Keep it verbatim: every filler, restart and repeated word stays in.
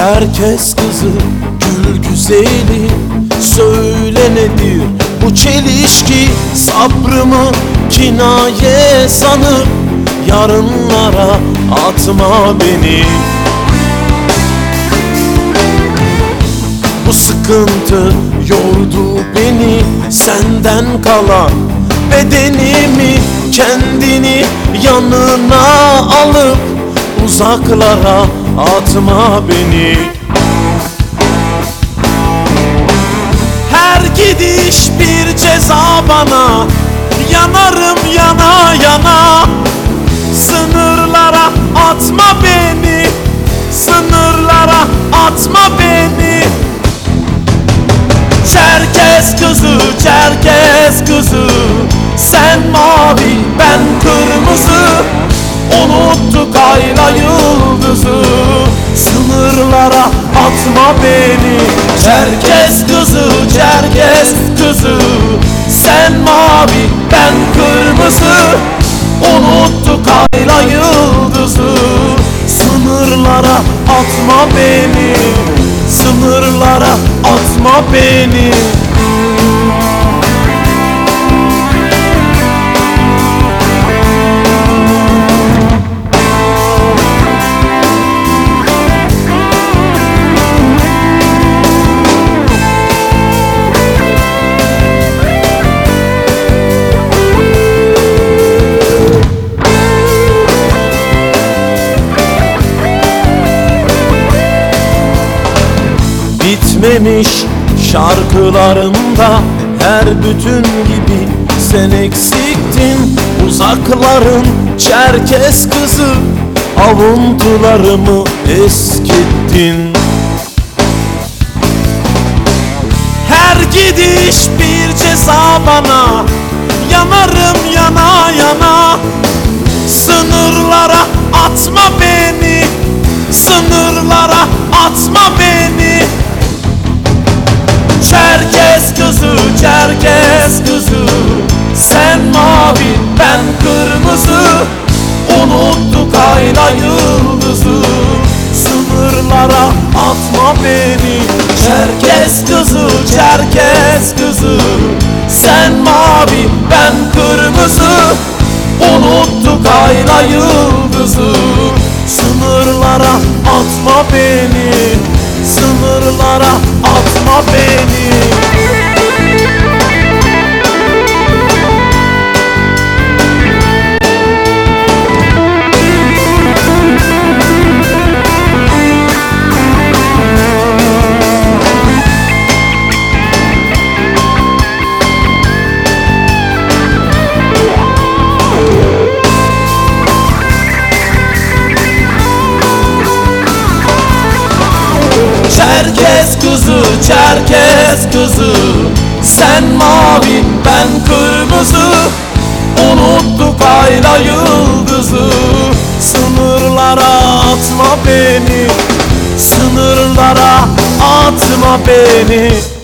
Çerkes kızı, gül güzeli, söyle nedir bu çelişki? Sabrımı kinaye sanıp yarınlara atma beni. Bu sıkıntı yordu beni, senden kalan bedenimi, kendini yanına alıp uzaklara atma beni. Her gidiş bir ceza bana, yanarım yana yana. Sınırlara atma beni, sınırlara atma beni. Çerkes kızı, Çerkes kızı, sen mavi ben kırmızı. Unuttuk ayla yıldızı, sınırlara atma beni. Çerkes kızı, Çerkes kızı, sen mavi ben kırmızı. Unuttuk ayla yıldızı, sınırlara atma beni, sınırlara atma beni. Bitmemiş şarkılarımda her bütün gibi sen eksiktin. Uzakların Çerkes kızı, avuntularımı eskittin. Her gidiş bir ceza bana, yanarım yana yana. Sınırlara atma beni, sınırlara atma beni. Çerkes kızı, Çerkes kızı, sen mavi ben kırmızı. Unuttuk ayla yıldızı, sınırlara atma beni. Çerkes kızı, Çerkes kızı, sen mavi ben kırmızı. Unuttuk ayla yıldızı, sınırlara atma beni, sınırlara atma beni. Çerkes kızı, Çerkes kızı, sen mavi ben kırmızı. Unuttuk ayla yıldızı, sınırlara atma beni, sınırlara atma beni.